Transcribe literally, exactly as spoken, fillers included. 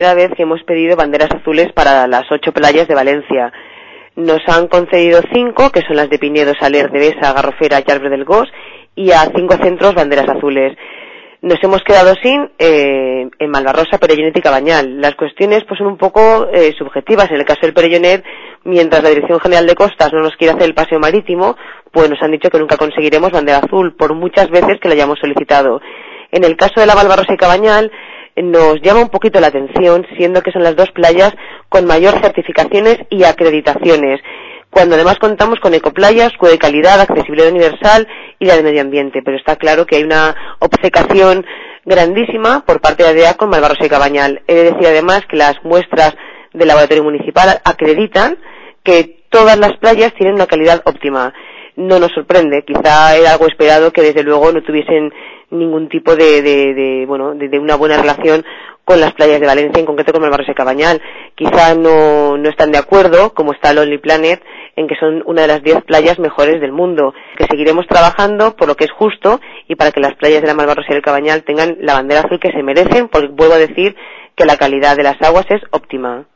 primera vez que hemos pedido banderas azules para las ocho playas de Valencia. Nos han concedido cinco, que son las de Pinedo, Saler, Devesa, Garrofera y Arbre del Gos, y a cinco centros banderas azules. Nos hemos quedado sin eh, en Malvarrosa, Perellonet y Cabañal. Las cuestiones pues son un poco eh, subjetivas. En el caso del Perellonet, mientras la Dirección General de Costas no nos quiere hacer el paseo marítimo, pues nos han dicho que nunca conseguiremos bandera azul, por muchas veces que la hayamos solicitado. En el caso de la Malvarrosa y Cabañal, nos llama un poquito la atención, siendo que son las dos playas con mayor certificaciones y acreditaciones, cuando además contamos con ecoplayas, Q de calidad, accesibilidad universal y la de medio ambiente. Pero está claro que hay una obcecación grandísima por parte de A D E A con Malvarrosa y Cabañal. He de decir además que las muestras del laboratorio municipal acreditan que todas las playas tienen una calidad óptima. No nos sorprende, quizá era algo esperado que desde luego no tuviesen ningún tipo de, de, de bueno, de, de una buena relación con las playas de Valencia, en concreto con Malvarrosa y Cabañal. Quizá no, no están de acuerdo, como está Lonely Planet, en que son una de las diez playas mejores del mundo, que seguiremos trabajando por lo que es justo y para que las playas de la Malvarrosa y el Cabañal tengan la bandera azul que se merecen, porque vuelvo a decir que la calidad de las aguas es óptima.